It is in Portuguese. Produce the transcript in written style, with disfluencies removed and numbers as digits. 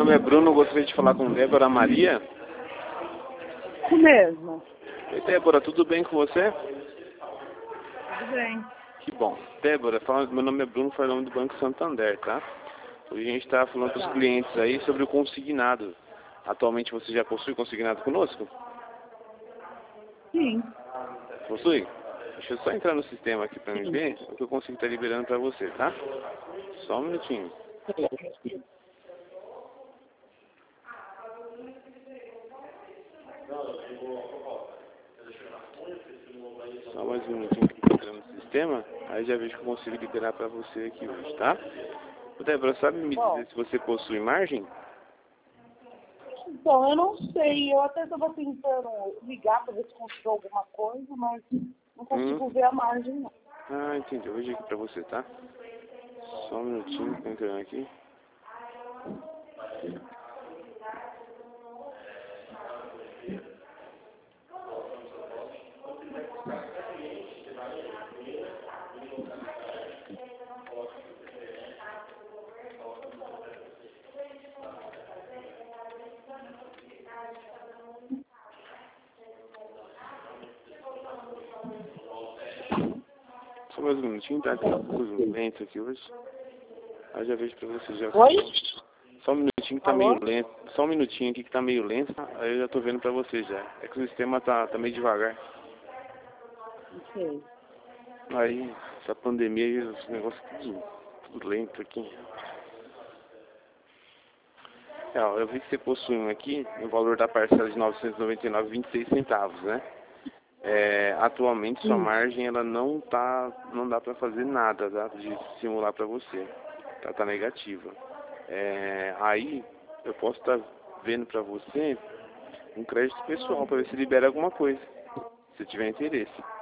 nome é Bruno, gostaria de falar com Débora Maria. Isso mesmo. Oi, Débora, tudo bem com você? Tudo bem. Que bom. Débora, meu nome é Bruno, falando do Banco Santander, tá? Hoje a gente está falando para os clientes aí sobre o consignado. Atualmente você já possui consignado conosco? Sim. Possui? Deixa eu só entrar no sistema aqui para me ver o que eu consigo estar liberando para você, tá? Só um minutinho. Só mais um minutinho que eu tô entrando no sistema, aí já vejo que eu consigo liberar para você aqui hoje, tá? Ô, Débora, sabe me dizer se você possui margem? Então, eu não sei. Eu até estava tentando ligar para ver se conseguiu alguma coisa, mas não consigo ver a margem, não. Ah, entendi. Eu vejo aqui pra você, tá? Só um minutinho, tô entrando aqui. Só mais um minutinho, tá? Tem um pouco lento aqui hoje. Aí já vejo pra você já. Oi? Só um minutinho que tá Alô? meio lento. Só um minutinho aqui que tá meio lento. Aí eu já tô vendo pra você já. É que o sistema tá meio devagar. Ok. Aí, essa pandemia e os negócios tudo lento aqui. É, ó, eu vi que você possui um aqui, o valor da parcela de R$ 999,26, né? Atualmente sua margem ela não dá para fazer nada, tá? De simular para você, tá negativa. Aí eu posso estar vendo para você um crédito pessoal para ver se libera alguma coisa, se tiver interesse.